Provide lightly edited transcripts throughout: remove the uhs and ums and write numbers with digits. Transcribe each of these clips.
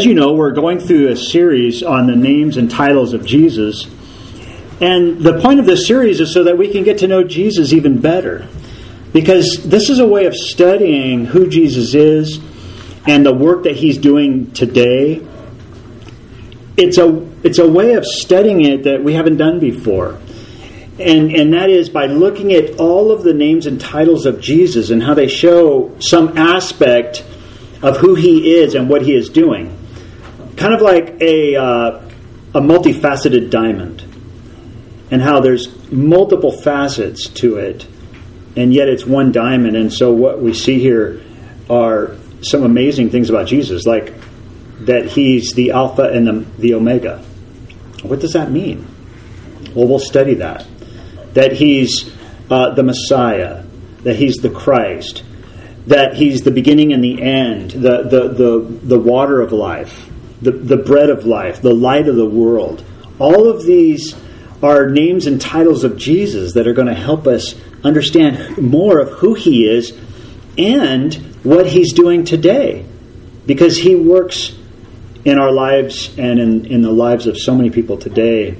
As you know, we're going through a series on the names and titles of Jesus. And the point of this series is so that we can get to know Jesus even better. Because this is a way of studying who Jesus is and the work that He's doing today. It's a way of studying it that we haven't done before. And that is by looking at all of the names and titles of Jesus and how they show some aspect of who He is and what He is doing. Kind of like a multifaceted diamond. And how there's multiple facets to it. And yet it's one diamond. And so what we see here are some amazing things about Jesus. Like that He's the Alpha and the Omega. What does that mean? Well, we'll study that. That He's the Messiah. That He's the Christ. That He's the beginning and the end, the water of life, the bread of life, the light of the world. All of these are names and titles of Jesus that are going to help us understand more of who He is and what He's doing today. Because He works in our lives and in the lives of so many people today.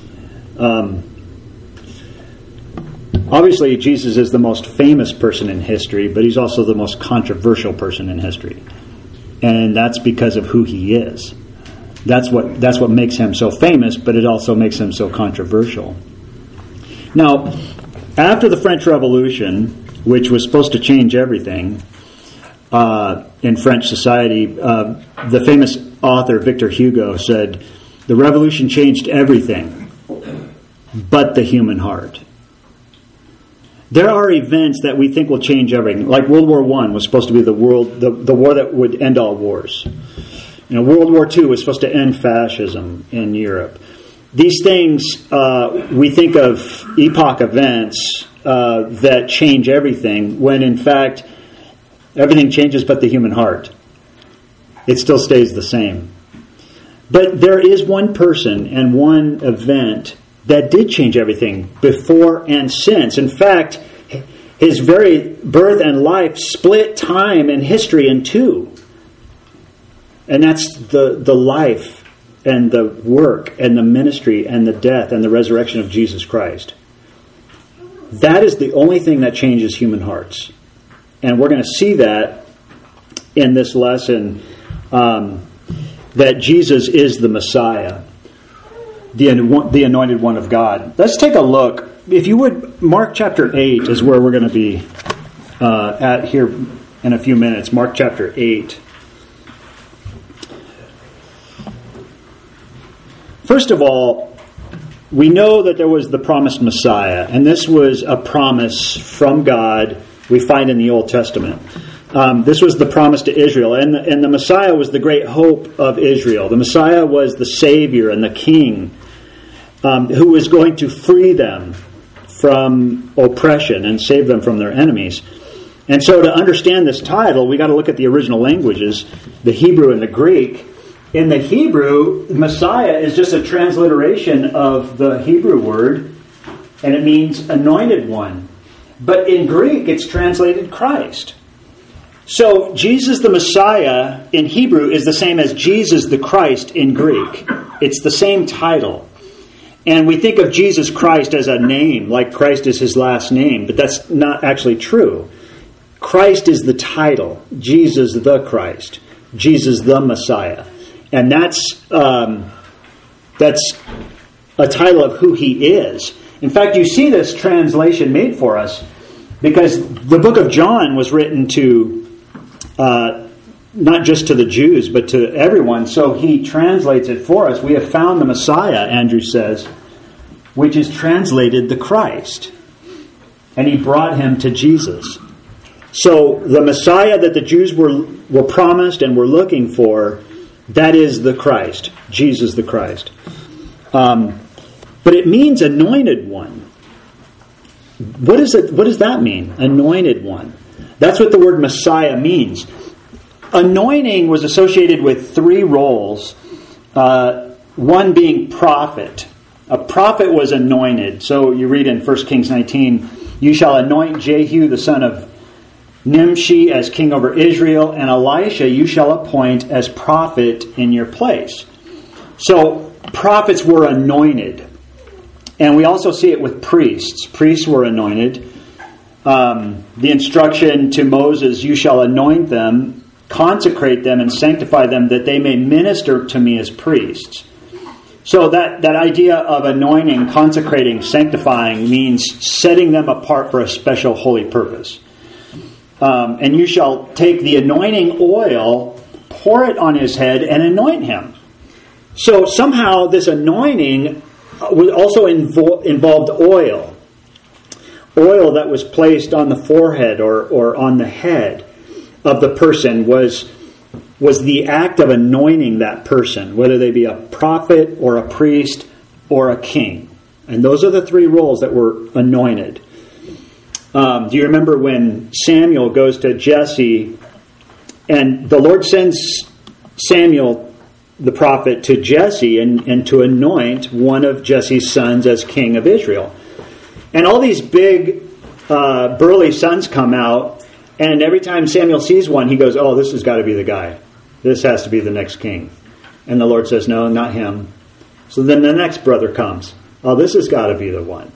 Obviously, Jesus is the most famous person in history, but He's also the most controversial person in history. And that's because of who He is. That's what makes Him so famous, but it also makes Him so controversial. Now, after the French Revolution, which was supposed to change everything in French society, the famous author Victor Hugo said, "The revolution changed everything but the human heart." There are events that we think will change everything. Like World War I was supposed to be the war that would end all wars. World War II was supposed to end fascism in Europe. These things, we think of epoch events that change everything, when in fact, everything changes but the human heart. It still stays the same. But there is one person and one event that did change everything before and since. In fact, His very birth and life split time and history in two. And that's the life and the work and the ministry and the death and the resurrection of Jesus Christ. That is the only thing that changes human hearts. And we're going to see that in this lesson, that Jesus is the Messiah, the anointed one of God. Let's take a look. If you would, Mark chapter 8 is where we're going to be at here in a few minutes. Mark chapter 8. First of all, we know that there was the promised Messiah, and this was a promise from God we find in the Old Testament. This was the promise to Israel, and the Messiah was the great hope of Israel. The Messiah was the Savior and the King who was going to free them from oppression and save them from their enemies. And so to understand this title, we got to look at the original languages, the Hebrew and the Greek. In the Hebrew, Messiah is just a transliteration of the Hebrew word, and it means anointed one. But in Greek, it's translated Christ. So Jesus the Messiah in Hebrew is the same as Jesus the Christ in Greek. It's the same title. And we think of Jesus Christ as a name, like Christ is His last name, but that's not actually true. Christ is the title, Jesus the Christ, Jesus the Messiah. And that's a title of who He is. In fact, you see this translation made for us because the book of John was written to not just to the Jews, but to everyone. So he translates it for us. We have found the Messiah, Andrew says, which is translated the Christ. And he brought Him to Jesus. So the Messiah that the Jews were promised and were looking for, that is the Christ, Jesus the Christ. But it means anointed one. What does that mean? Anointed one. That's what the word Messiah means. Anointing was associated with three roles. One being prophet. A prophet was anointed. So you read in 1 Kings 19, "You shall anoint Jehu the son of Nimshi as king over Israel, and Elisha you shall appoint as prophet in your place. So prophets were anointed. And we also see it with priests. Priests were anointed. The instruction to Moses, you shall anoint them, consecrate them, and sanctify them, that they may minister to me as priests. So that idea of anointing, consecrating, sanctifying means setting them apart for a special holy purpose. And you shall take the anointing oil, pour it on his head, and anoint him. So somehow this anointing also involved oil. Oil that was placed on the forehead or on the head of the person was the act of anointing that person, whether they be a prophet or a priest or a king. And those are the three roles that were anointed. Do you remember when Samuel goes to Jesse and the Lord sends Samuel, the prophet, to Jesse and to anoint one of Jesse's sons as king of Israel? And all these big, burly sons come out, and every time Samuel sees one, he goes, oh, this has got to be the guy. This has to be the next king. And the Lord says, no, not him. So then the next brother comes. Oh, this has got to be the one.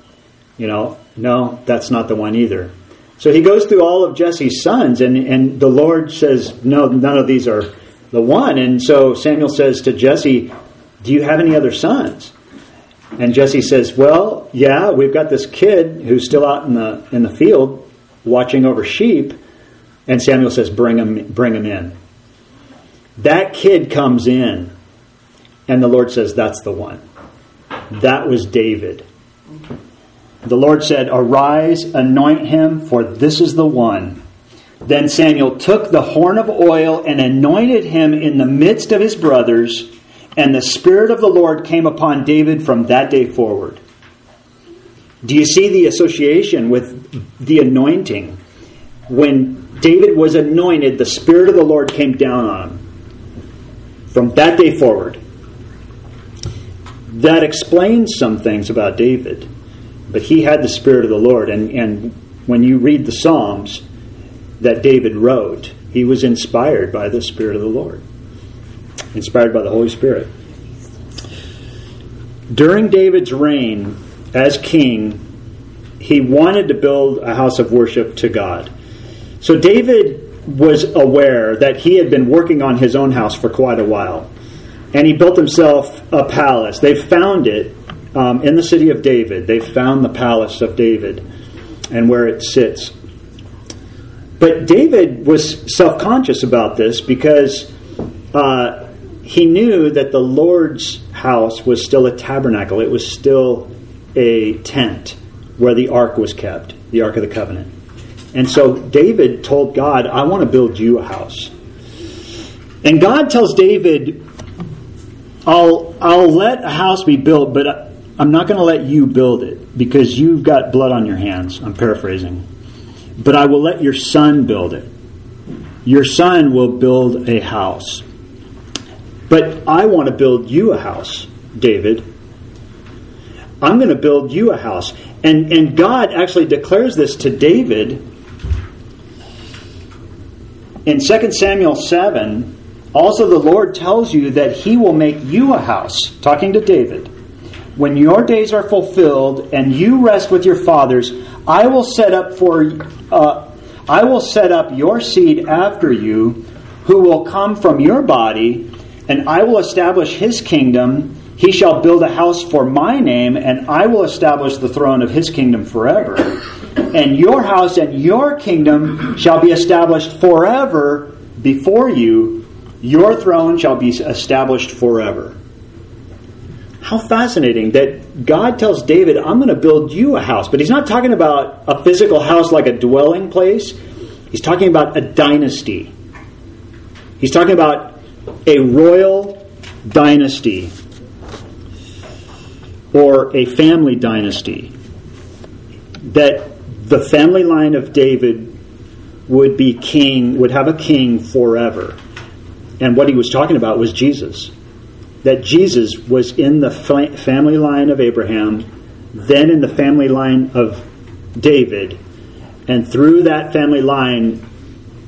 No, that's not the one either. So he goes through all of Jesse's sons, and the Lord says, no, none of these are the one. And so Samuel says to Jesse, do you have any other sons? And Jesse says, well, yeah, we've got this kid who's still out in the field watching over sheep. And Samuel says, bring him in. That kid comes in, and the Lord says, that's the one. That was David. The Lord said, arise, anoint him, for this is the one. Then Samuel took the horn of oil and anointed him in the midst of his brothers, and the Spirit of the Lord came upon David from that day forward. Do you see the association with the anointing? When David was anointed, the Spirit of the Lord came down on him. From that day forward. That explains some things about David. But he had the Spirit of the Lord. And when you read the Psalms that David wrote, he was inspired by the Spirit of the Lord. Inspired by the Holy Spirit. During David's reign as king, he wanted to build a house of worship to God. So David was aware that he had been working on his own house for quite a while. And he built himself a palace. They found it in the city of David. They found the palace of David and where it sits. But David was self-conscious about this because he knew that the Lord's house was still a tabernacle. It was still a tent where the ark was kept, the Ark of the Covenant. And so David told God, I want to build you a house. And God tells David, I'll let a house be built, but I'm not going to let you build it because you've got blood on your hands. I'm paraphrasing. But I will let your son build it. Your son will build a house. But I want to build you a house, David. I'm going to build you a house. And God actually declares this to David. In 2 Samuel 7, also the Lord tells you that he will make you a house, talking to David. When your days are fulfilled and you rest with your fathers, I will set up your seed after you, who will come from your body, and I will establish his kingdom. He shall build a house for my name, and I will establish the throne of his kingdom forever. And your house and your kingdom shall be established forever before you. Your throne shall be established forever. How fascinating that God tells David, I'm going to build you a house. But he's not talking about a physical house like a dwelling place. He's talking about a dynasty. He's talking about a royal dynasty or a family dynasty. That the family line of David would be king, would have a king forever. And what he was talking about was Jesus. That Jesus was in the family line of Abraham, then in the family line of David, and through that family line,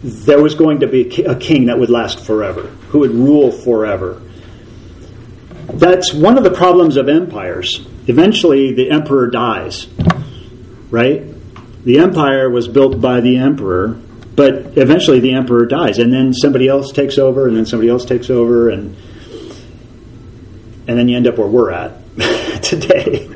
there was going to be a king that would last forever, who would rule forever. That's one of the problems of empires. Eventually, the emperor dies, right? The empire was built by the emperor, but eventually the emperor dies, and then somebody else takes over, and then somebody else takes over, and then you end up where we're at today.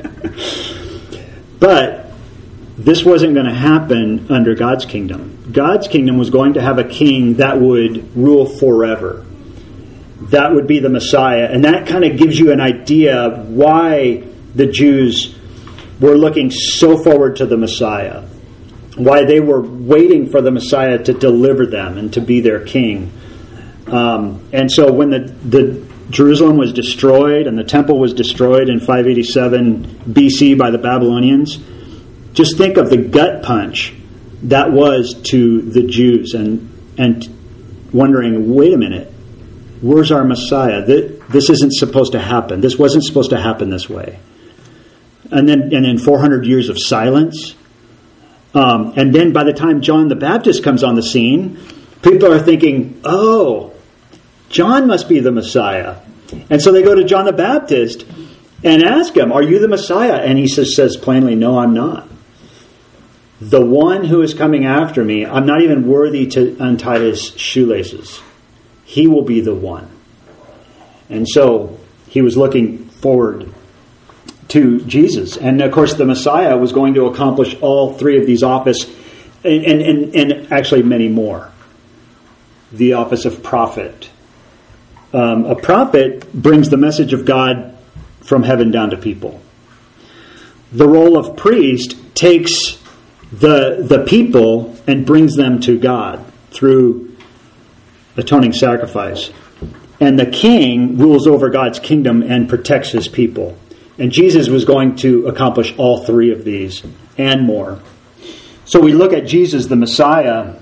But this wasn't going to happen under God's kingdom. God's kingdom was going to have a king that would rule forever. That would be the Messiah. And that kind of gives you an idea of why the Jews were looking so forward to the Messiah. Why they were waiting for the Messiah to deliver them and to be their king. And so when the Jerusalem was destroyed and the temple was destroyed in 587 BC by the Babylonians, just think of the gut punch that was to the Jews and wondering, wait a minute, where's our Messiah? This isn't supposed to happen. This wasn't supposed to happen this way. And then 400 years of silence. And then by the time John the Baptist comes on the scene, people are thinking, oh, John must be the Messiah. And so they go to John the Baptist and ask him, are you the Messiah? And he says plainly, no, I'm not. The one who is coming after me, I'm not even worthy to untie his shoelaces. He will be the one. And so he was looking forward to Jesus. And of course the Messiah was going to accomplish all three of these offices, and actually many more. The office of prophet. A prophet brings the message of God from heaven down to people. The role of priest takes the people and brings them to God through atoning sacrifice. And the king rules over God's kingdom and protects his people. And Jesus was going to accomplish all three of these and more. So we look at Jesus, the Messiah,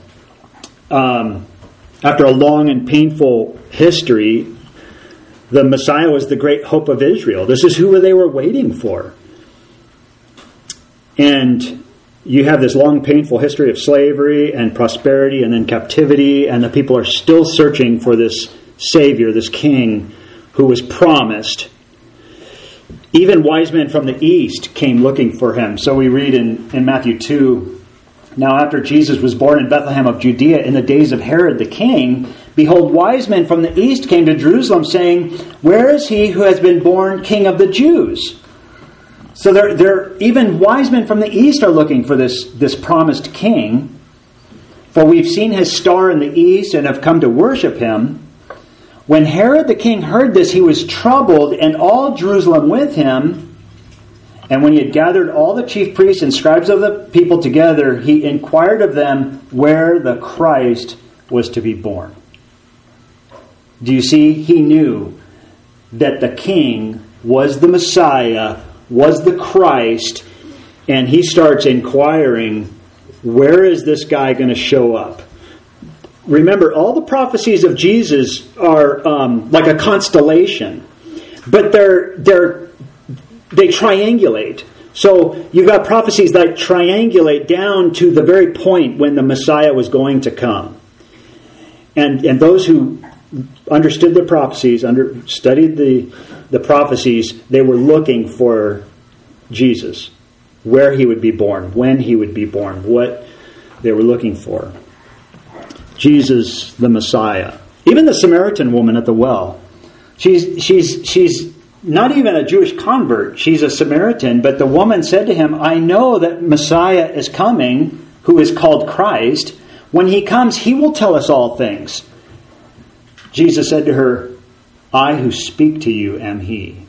after a long and painful history. The Messiah was the great hope of Israel. This is who they were waiting for. And you have this long, painful history of slavery and prosperity and then captivity, and the people are still searching for this Savior, this King who was promised. Even wise men from the east came looking for him. So we read in Matthew 2, now after Jesus was born in Bethlehem of Judea in the days of Herod the king, behold, wise men from the east came to Jerusalem, saying, where is he who has been born King of the Jews? So even wise men from the east are looking for this promised king. For we've seen his star in the east and have come to worship him. When Herod the king heard this, he was troubled, and all Jerusalem with him. And when he had gathered all the chief priests and scribes of the people together, he inquired of them where the Christ was to be born. Do you see? He knew that the king was the Messiah, was the Christ, and he starts inquiring, where is this guy going to show up? Remember, all the prophecies of Jesus are like a constellation, but they triangulate. So you've got prophecies that triangulate down to the very point when the Messiah was going to come. And those who understood the prophecies, studied the prophecies, they were looking for Jesus, where he would be born, when he would be born, what they were looking for. Jesus, the Messiah. Even the Samaritan woman at the well, she's not even a Jewish convert. She's a Samaritan, but the woman said to him, I know that Messiah is coming, who is called Christ. When he comes, he will tell us all things. Jesus said to her, I who speak to you am he.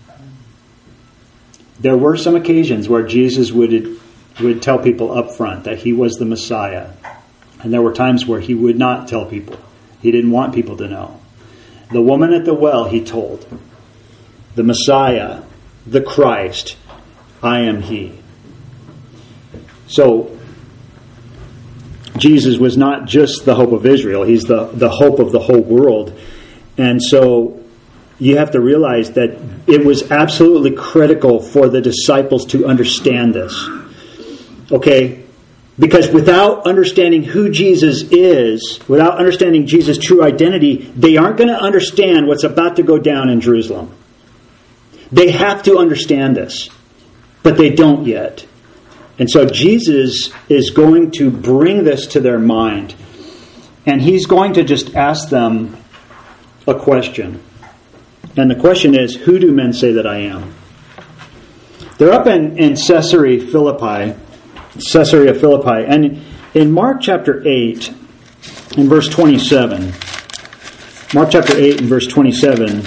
There were some occasions where Jesus would tell people up front that he was the Messiah. And there were times where he would not tell people. He didn't want people to know. The woman at the well, he told. The Messiah, the Christ, I am he. So, Jesus was not just the hope of Israel. He's the hope of the whole world. And so, you have to realize that it was absolutely critical for the disciples to understand this. Okay, Because without understanding who Jesus is, without understanding Jesus' true identity, they aren't going to understand what's about to go down in Jerusalem. They have to understand this, but they don't yet. And so Jesus is going to bring this to their mind, and he's going to just ask them a question. And the question is, who do men say that I am? They're up in Caesarea Philippi, and in Mark chapter 8, in verse 27, Mark chapter 8 and verse 27,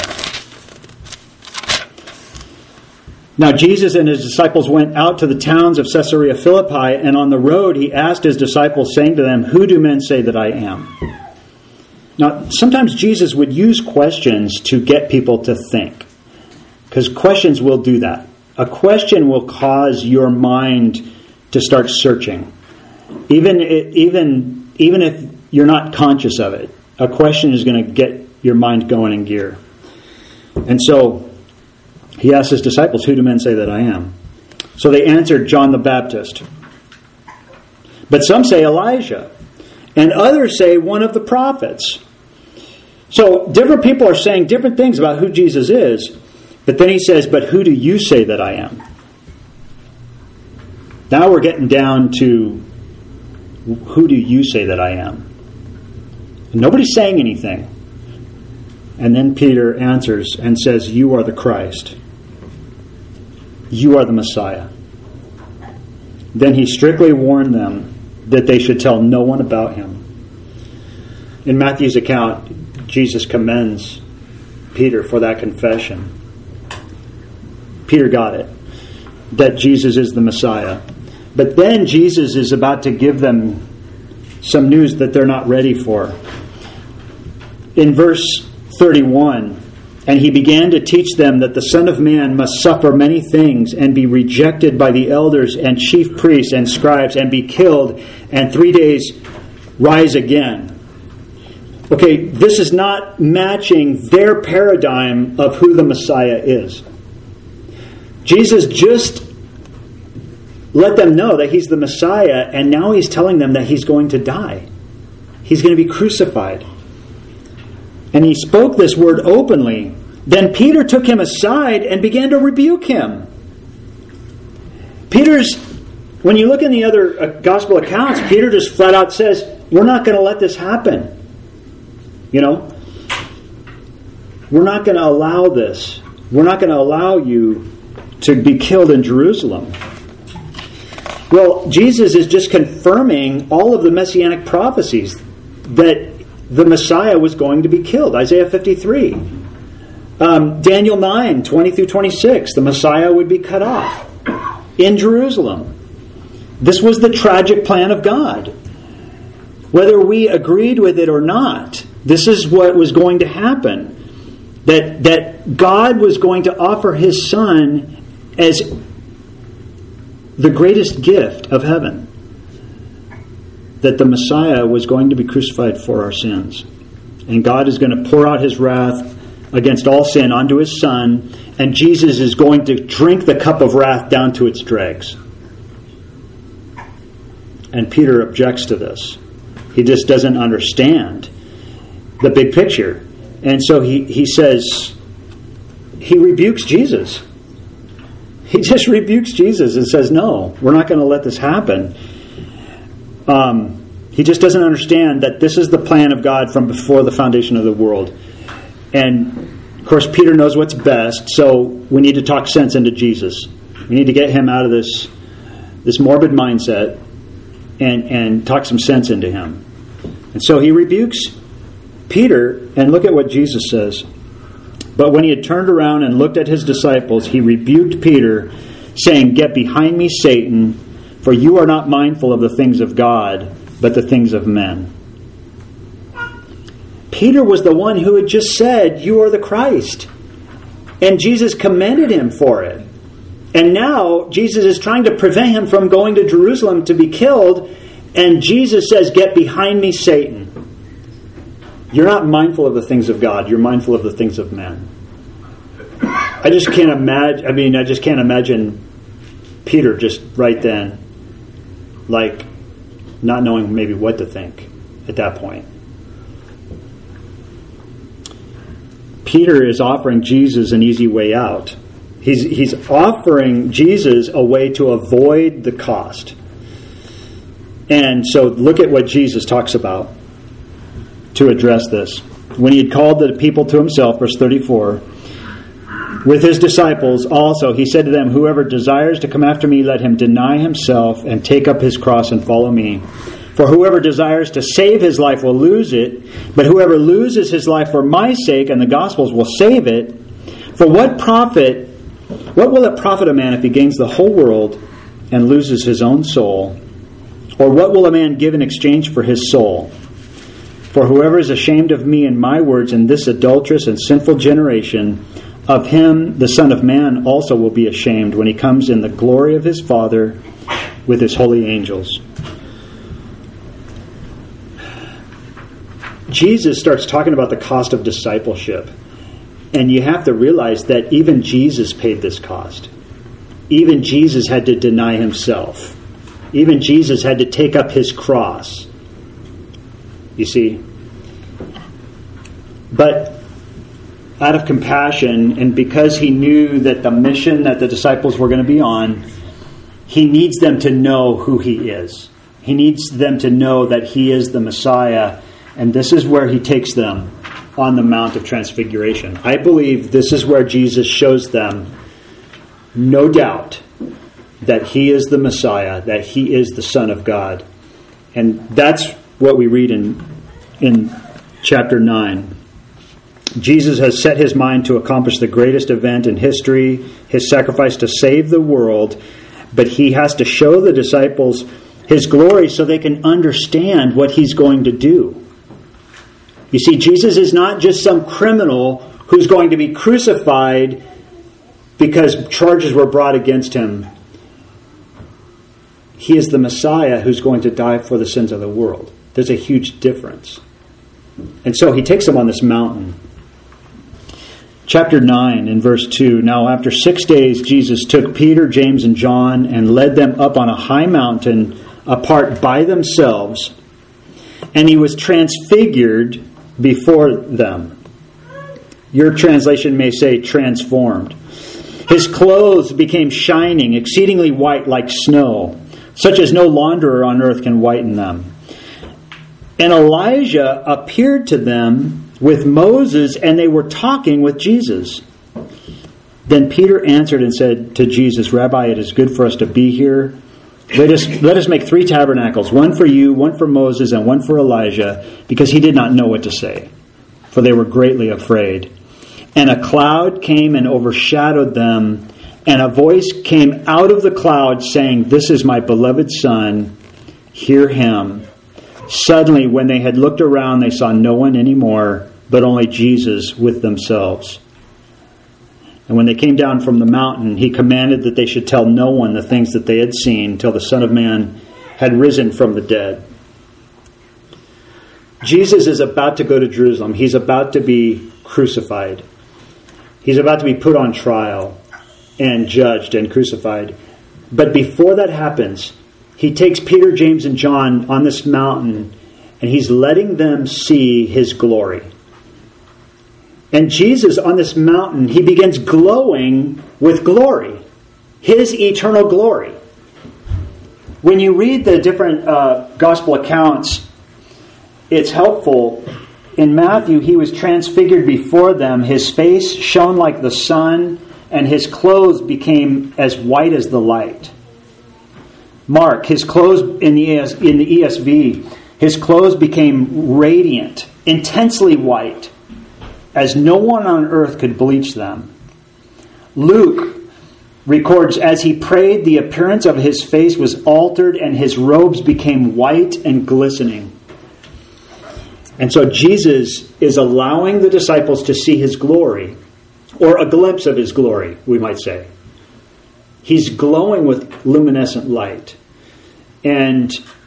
now Jesus and his disciples went out to the towns of Caesarea Philippi, and on the road he asked his disciples, saying to them, who do men say that I am? Now, sometimes Jesus would use questions to get people to think, because questions will do that. A question will cause your mind to start searching, even if you're not conscious of it. A question is going to get your mind going in gear. And so he asked his disciples, who do men say that I am? So they answered, John the Baptist. But some say Elijah, and others say one of the prophets. So different people are saying different things about who Jesus is. But then he says, but who do you say that I am? Now we're getting down to, who do you say that I am? And nobody's saying anything. And then Peter answers and says, you are the Christ. You are the Messiah. Then he strictly warned them that they should tell no one about him. In Matthew's account, Jesus commends Peter for that confession. Peter got it, that Jesus is the Messiah. But then Jesus is about to give them some news that they're not ready for. In verse 31, and he began to teach them that the Son of Man must suffer many things and be rejected by the elders and chief priests and scribes and be killed and 3 days rise again. Okay, this is not matching their paradigm of who the Messiah is. Jesus just let them know that he's the Messiah, and now he's telling them that he's going to die. He's going to be crucified. And he spoke this word openly. Then Peter took him aside and began to rebuke him. When you look in the other gospel accounts, Peter just flat out says, we're not going to let this happen. We're not going to allow this. We're not going to allow you to be killed in Jerusalem. Well, Jesus is just confirming all of the messianic prophecies that the Messiah was going to be killed. Isaiah 53. Daniel 9, 20 through 26. The Messiah would be cut off in Jerusalem. This was the tragic plan of God. Whether we agreed with it or not, this is what was going to happen. That God was going to offer his Son as the greatest gift of heaven. That the Messiah was going to be crucified for our sins. And God is going to pour out his wrath against all sin onto his Son. And Jesus is going to drink the cup of wrath down to its dregs. And Peter objects to this. He just doesn't understand the big picture. And so he says, he rebukes Jesus. He just rebukes Jesus and says, no, we're not going to let this happen. He just doesn't understand that this is the plan of God from before the foundation of the world. And, of course, Peter knows what's best, so we need to talk sense into Jesus. We need to get him out of this morbid mindset and talk some sense into him. And so he rebukes Peter, and look at what Jesus says. But when he had turned around and looked at his disciples, he rebuked Peter, saying, get behind me, Satan, for you are not mindful of the things of God, but the things of men. Peter was the one who had just said, you are the Christ. And Jesus commended him for it. And now Jesus is trying to prevent him from going to Jerusalem to be killed. And Jesus says, get behind me, Satan. You're not mindful of the things of God. You're mindful of the things of men. I just can't imagine Peter just right then, like, not knowing maybe what to think at that point. Peter is offering Jesus an easy way out. He's offering Jesus a way to avoid the cost. And so look at what Jesus talks about to address this. When he had called the people to himself, verse 34, with his disciples also, he said to them, whoever desires to come after me, let him deny himself and take up his cross and follow me. For whoever desires to save his life will lose it, but whoever loses his life for my sake and the gospel's will save it. For what will it profit a man if he gains the whole world and loses his own soul? Or what will a man give in exchange for his soul? For whoever is ashamed of me and my words in this adulterous and sinful generation, of him the Son of Man also will be ashamed when he comes in the glory of his Father with his holy angels. Jesus starts talking about the cost of discipleship. And you have to realize that even Jesus paid this cost. Even Jesus had to deny himself. Even Jesus had to take up his cross. You see? But out of compassion, and because he knew that the mission that the disciples were going to be on, he needs them to know who he is. He needs them to know that he is the Messiah. And this is where he takes them on the Mount of Transfiguration. I believe this is where Jesus shows them, no doubt, that he is the Messiah, that he is the Son of God. And that's what we read in chapter 9. Jesus has set his mind to accomplish the greatest event in history, his sacrifice to save the world, but he has to show the disciples his glory so they can understand what he's going to do. You see, Jesus is not just some criminal who's going to be crucified because charges were brought against him. He is the Messiah who's going to die for the sins of the world. There's a huge difference. And so he takes them on this mountain. Chapter 9 in verse 2. Now after 6 days Jesus took Peter, James, and John and led them up on a high mountain apart by themselves. And he was transfigured before them. Your translation may say transformed. His clothes became shining, exceedingly white like snow, such as no launderer on earth can whiten them. And Elijah appeared to them with Moses, and they were talking with Jesus. Then Peter answered and said to Jesus, Rabbi, it is good for us to be here. Let us make 3 tabernacles, one for you, one for Moses, and one for Elijah, because he did not know what to say, for they were greatly afraid. And a cloud came and overshadowed them, and a voice came out of the cloud saying, This is my beloved Son, hear him. Suddenly, when they had looked around, they saw no one anymore, but only Jesus with themselves. And when they came down from the mountain, he commanded that they should tell no one the things that they had seen till the Son of Man had risen from the dead. Jesus is about to go to Jerusalem. He's about to be crucified. He's about to be put on trial and judged and crucified. But before that happens, he takes Peter, James, and John on this mountain, and he's letting them see his glory. And Jesus on this mountain, he begins glowing with glory, his eternal glory. When you read the different gospel accounts, it's helpful. In Matthew, he was transfigured before them. His face shone like the sun, and his clothes became as white as the light. Mark, his clothes in the ESV, his clothes became radiant, intensely white, as no one on earth could bleach them. Luke records, as he prayed, the appearance of his face was altered and his robes became white and glistening. And so Jesus is allowing the disciples to see his glory, or a glimpse of his glory, we might say. He's glowing with luminescent light. And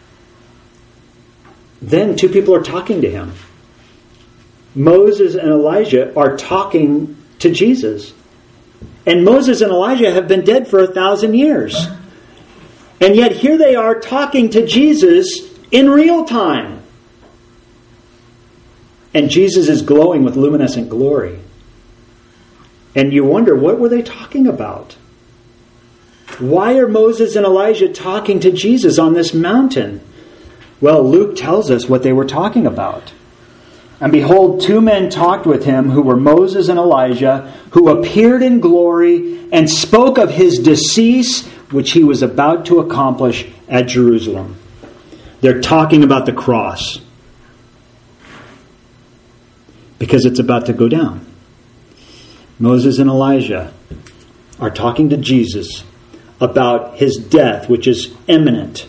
then 2 people are talking to him. Moses and Elijah are talking to Jesus. And Moses and Elijah have been dead for 1,000 years. And yet here they are talking to Jesus in real time. And Jesus is glowing with luminescent glory. And you wonder, what were they talking about? Why are Moses and Elijah talking to Jesus on this mountain? Well, Luke tells us what they were talking about. And behold, 2 men talked with him who were Moses and Elijah, who appeared in glory and spoke of his decease, which he was about to accomplish at Jerusalem. They're talking about the cross, because it's about to go down. Moses and Elijah are talking to Jesus about his death, which is imminent.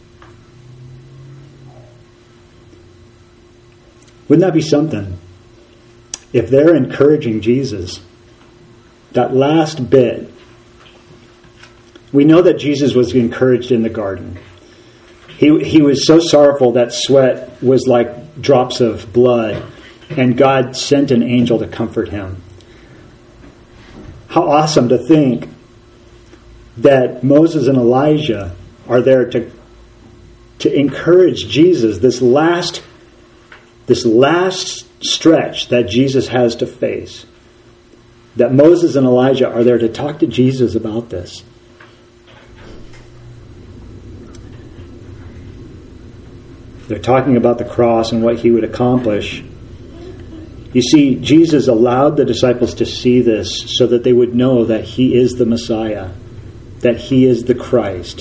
Wouldn't that be something? If they're encouraging Jesus, that last bit, we know that Jesus was encouraged in the garden. He was so sorrowful that sweat was like drops of blood, and God sent an angel to comfort him. How awesome to think that Moses and Elijah are there to encourage Jesus, this last stretch that Jesus has to face. That Moses and Elijah are there to talk to Jesus about this. They're talking about the cross and what he would accomplish. You see, Jesus allowed the disciples to see this so that they would know that he is the Messiah, that he is the Christ.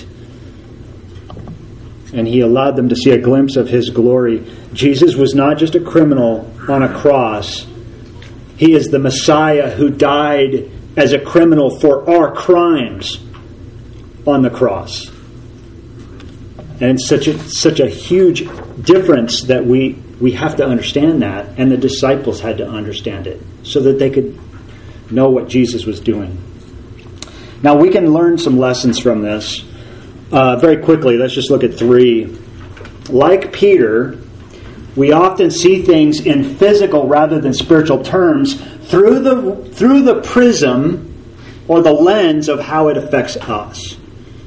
And he allowed them to see a glimpse of his glory. Jesus was not just a criminal on a cross. He is the Messiah who died as a criminal for our crimes on the cross. And it's such a huge difference that we have to understand that, and the disciples had to understand it so that they could know what Jesus was doing. Now we can learn some lessons from this. Very quickly, let's just look at 3. Like Peter, we often see things in physical rather than spiritual terms through the prism or the lens of how it affects us.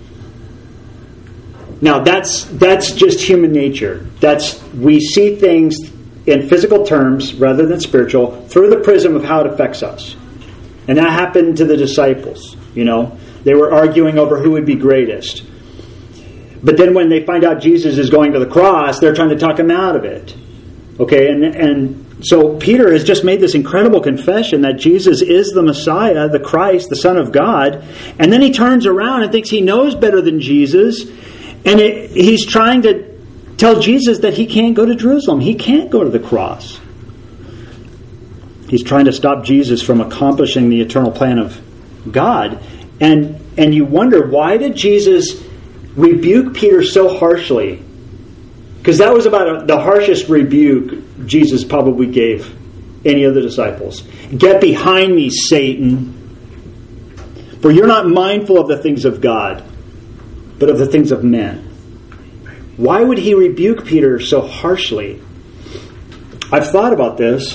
Now that's just human nature. We see things in physical terms rather than spiritual through the prism of how it affects us. And that happened to the disciples. They were arguing over who would be greatest. But then when they find out Jesus is going to the cross, they're trying to talk him out of it. Okay, and so Peter has just made this incredible confession that Jesus is the Messiah, the Christ, the Son of God. And then he turns around and thinks he knows better than Jesus. And he's trying to tell Jesus that he can't go to Jerusalem. He can't go to the cross. He's trying to stop Jesus from accomplishing the eternal plan of God. And you wonder, why did Jesus rebuke Peter so harshly? Because that was about the harshest rebuke Jesus probably gave any of the disciples. Get behind me, Satan, for you're not mindful of the things of God, but of the things of men. Why would he rebuke Peter so harshly? I've thought about this,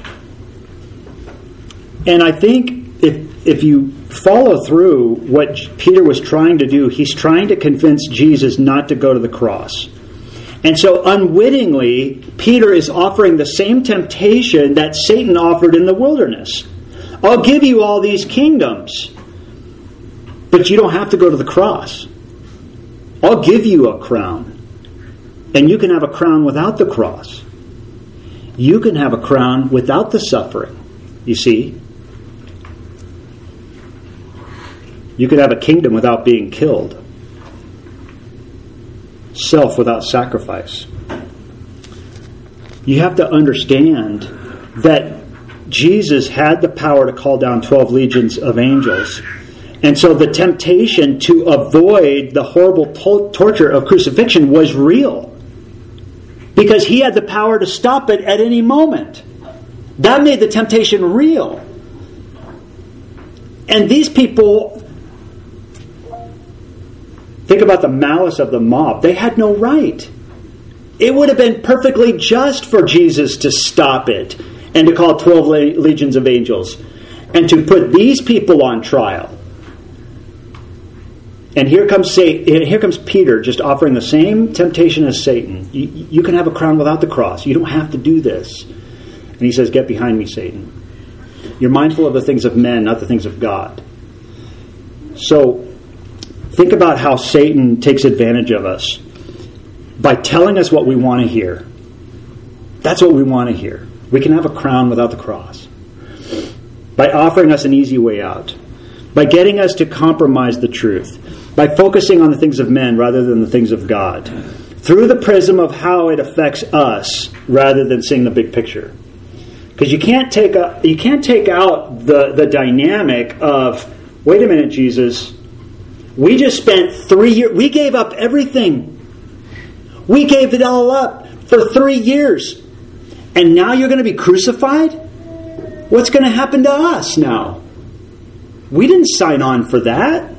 and I think if you follow through what Peter was trying to do, he's trying to convince Jesus not to go to the cross. And so unwittingly, Peter is offering the same temptation that Satan offered in the wilderness. I'll give you all these kingdoms, but you don't have to go to the cross. I'll give you a crown. And you can have a crown without the cross. You can have a crown without the suffering. You see? You could have a kingdom without being killed. Self without sacrifice. You have to understand that Jesus had the power to call down 12 legions of angels. And so the temptation to avoid the horrible torture of crucifixion was real. Because he had the power to stop it at any moment. That made the temptation real. And these people, think about the malice of the mob. They had no right. It would have been perfectly just for Jesus to stop it and to call 12 legions of angels and to put these people on trial And here comes Peter, just offering the same temptation as Satan. You can have a crown without the cross. You don't have to do this. And he says, "Get behind me, Satan. You're mindful of the things of men, not the things of God." So think about how Satan takes advantage of us by telling us what we want to hear. That's what we want to hear. We can have a crown without the cross. By offering us an easy way out. By getting us to compromise the truth. By focusing on the things of men rather than the things of God. Through the prism of how it affects us rather than seeing the big picture. Because you can't take out the dynamic of, wait a minute, Jesus, we just spent 3 years, we gave up everything. We gave it all up for 3 years. And now you're going to be crucified? What's going to happen to us now? We didn't sign on for that.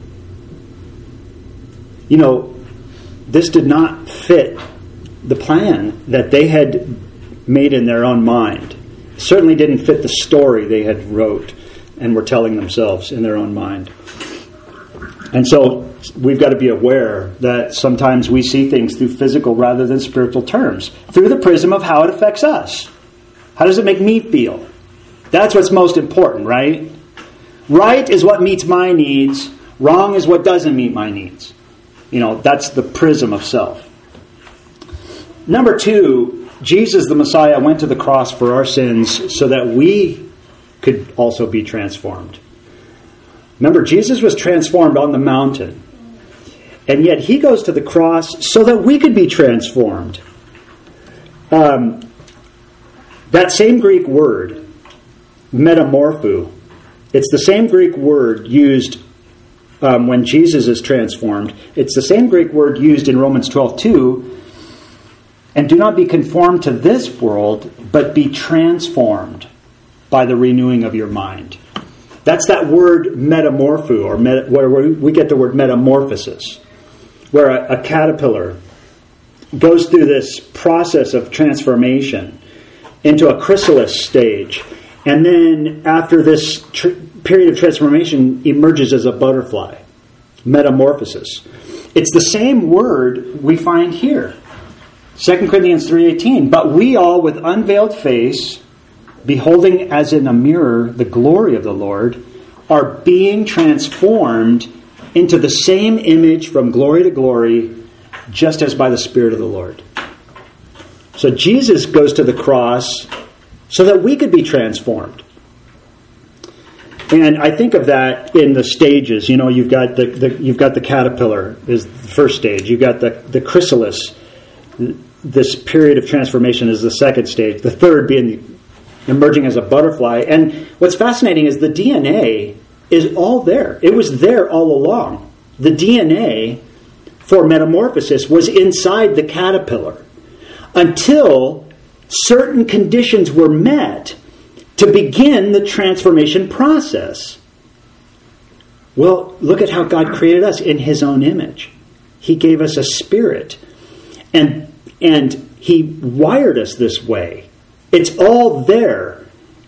You know, this did not fit the plan that they had made in their own mind. It certainly didn't fit the story they had wrote and were telling themselves in their own mind. And so we've got to be aware that sometimes we see things through physical rather than spiritual terms, through the prism of how it affects us. How does it make me feel? That's what's most important, right? Right is what meets my needs. Wrong is what doesn't meet my needs. You know, that's the prism of self. Number 2, Jesus the Messiah went to the cross for our sins so that we could also be transformed. Remember, Jesus was transformed on the mountain. And yet he goes to the cross so that we could be transformed. That same Greek word, metamorpho, it's the same Greek word used when Jesus is transformed. It's the same Greek word used in Romans 12:2. And do not be conformed to this world, but be transformed by the renewing of your mind. That's that word metamorpho, or where we get the word metamorphosis, where a caterpillar goes through this process of transformation into a chrysalis stage, and then after this period of transformation emerges as a butterfly. Metamorphosis. It's the same word we find here. 2 Corinthians 3:18. But we all with unveiled face, beholding as in a mirror the glory of the Lord, are being transformed into the same image from glory to glory, just as by the Spirit of the Lord. So Jesus goes to the cross so that we could be transformed. And I think of that in the stages. You know, you've got the caterpillar is the first stage. You've got the chrysalis. This period of transformation is the second stage. The third being emerging as a butterfly. And what's fascinating is the DNA is all there. It was there all along. The DNA for metamorphosis was inside the caterpillar until certain conditions were met to begin the transformation process. Well, look at how God created us in His own image. He gave us a spirit. And He wired us this way. It's all there,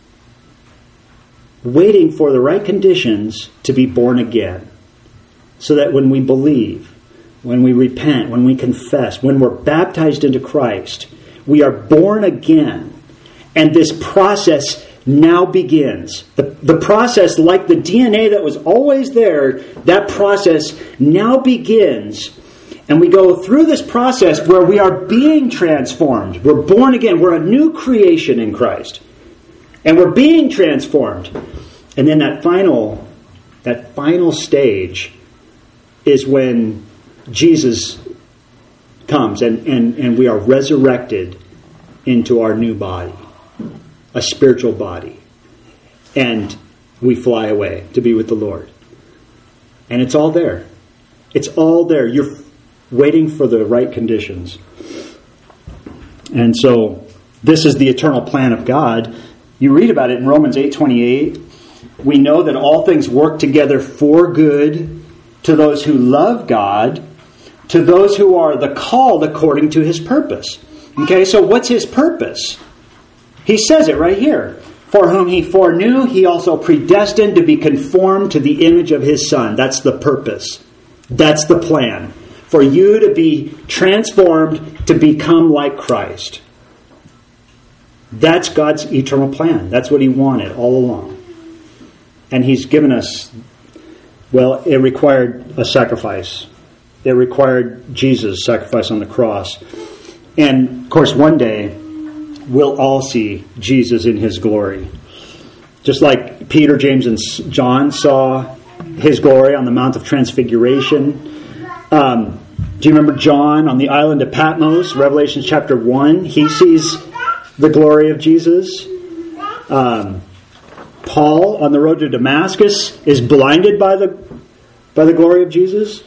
waiting for the right conditions to be born again. So that when we believe, when we repent, when we confess, when we're baptized into Christ, we are born again. And this process now begins. The process, like the DNA that was always there, that process now begins. And we go through this process where we are being transformed. We're born again. We're a new creation in Christ. And we're being transformed. And then that final stage is when Jesus comes and we are resurrected into our new body, a spiritual body. And we fly away to be with the Lord. And it's all there. It's all there. You're waiting for the right conditions. And so this is the eternal plan of God. You read about it in Romans 8:28. We know that all things work together for good to those who love God, to those who are the called according to His purpose. Okay, so what's His purpose? He says it right here. For whom He foreknew, He also predestined to be conformed to the image of His Son. That's the purpose. That's the plan. For you to be transformed to become like Christ. That's God's eternal plan. That's what He wanted all along. And He's given us, well, it required a sacrifice. It required Jesus' sacrifice on the cross. And, of course, one day, we'll all see Jesus in His glory. Just like Peter, James, and John saw His glory on the Mount of Transfiguration. Do you remember John on the island of Patmos, Revelation chapter 1? He sees the glory of Jesus. Paul on the road to Damascus is blinded by the glory of Jesus,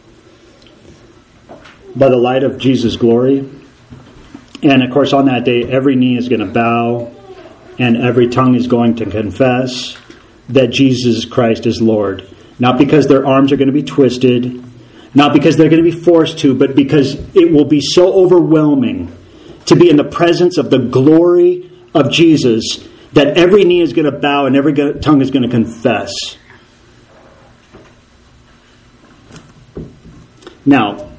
by the light of Jesus' glory. And of course, on that day, every knee is going to bow, and every tongue is going to confess that Jesus Christ is Lord. Not because their arms are going to be twisted, not because they're going to be forced to, but because it will be so overwhelming to be in the presence of the glory of Jesus that every knee is going to bow and every tongue is going to confess. Now,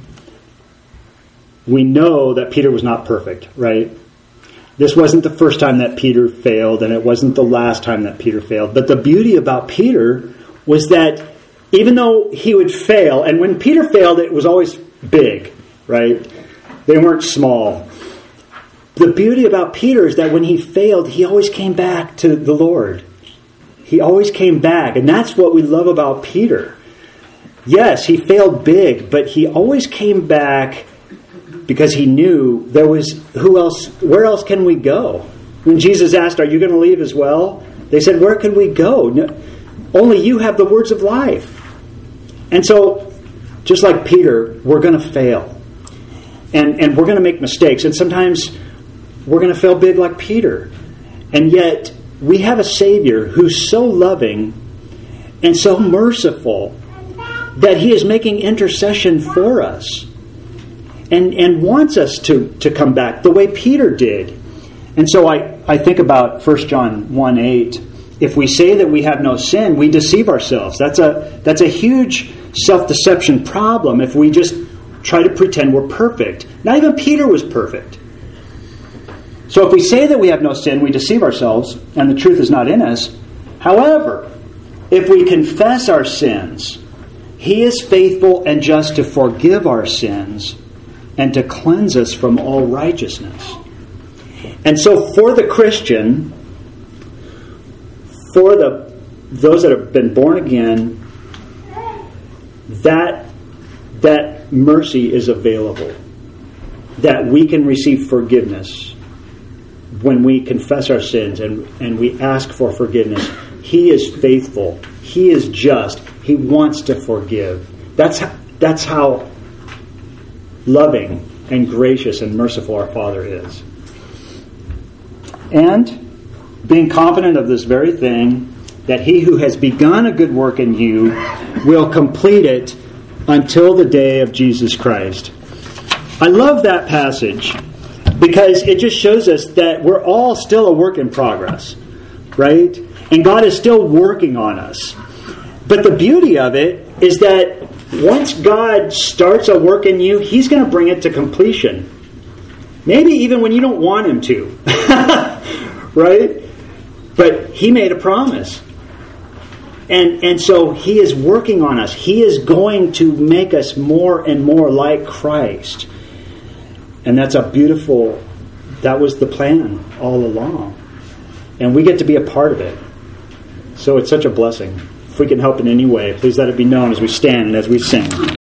we know that Peter was not perfect, right? This wasn't the first time that Peter failed, and it wasn't the last time that Peter failed. But the beauty about Peter was that even though he would fail, and when Peter failed, it was always big, right? They weren't small. The beauty about Peter is that when he failed, he always came back to the Lord. He always came back, and that's what we love about Peter. Yes, he failed big, but he always came back because he knew there was where else can we go? When Jesus asked, "Are you going to leave as well?" They said, "Where can we go? No, only you have the words of life." And so, just like Peter, we're going to fail. And we're going to make mistakes. And sometimes we're going to fail big like Peter. And yet, we have a Savior who's so loving and so merciful that He is making intercession for us. And wants us to come back the way Peter did. And so I think about 1 John 1:8. If we say that we have no sin, we deceive ourselves. That's a huge self-deception problem if we just try to pretend we're perfect. Not even Peter was perfect. So if we say that we have no sin, we deceive ourselves, and the truth is not in us. However, if we confess our sins, He is faithful and just to forgive our sins and to cleanse us from all righteousness. And so for the Christian, for those that have been born again, that mercy is available. That we can receive forgiveness when we confess our sins and we ask for forgiveness. He is faithful. He is just. He wants to forgive. That's how loving and gracious and merciful our Father is. And being confident of this very thing, that He who has begun a good work in you will complete it until the day of Jesus Christ. I love that passage because it just shows us that we're all still a work in progress, right? And God is still working on us. But the beauty of it is that once God starts a work in you, He's going to bring it to completion. Maybe even when you don't want Him to. Right? But He made a promise. And so He is working on us. He is going to make us more and more like Christ. And that was the plan all along. And we get to be a part of it. So it's such a blessing. If we can help in any way, please let it be known as we stand and as we sing.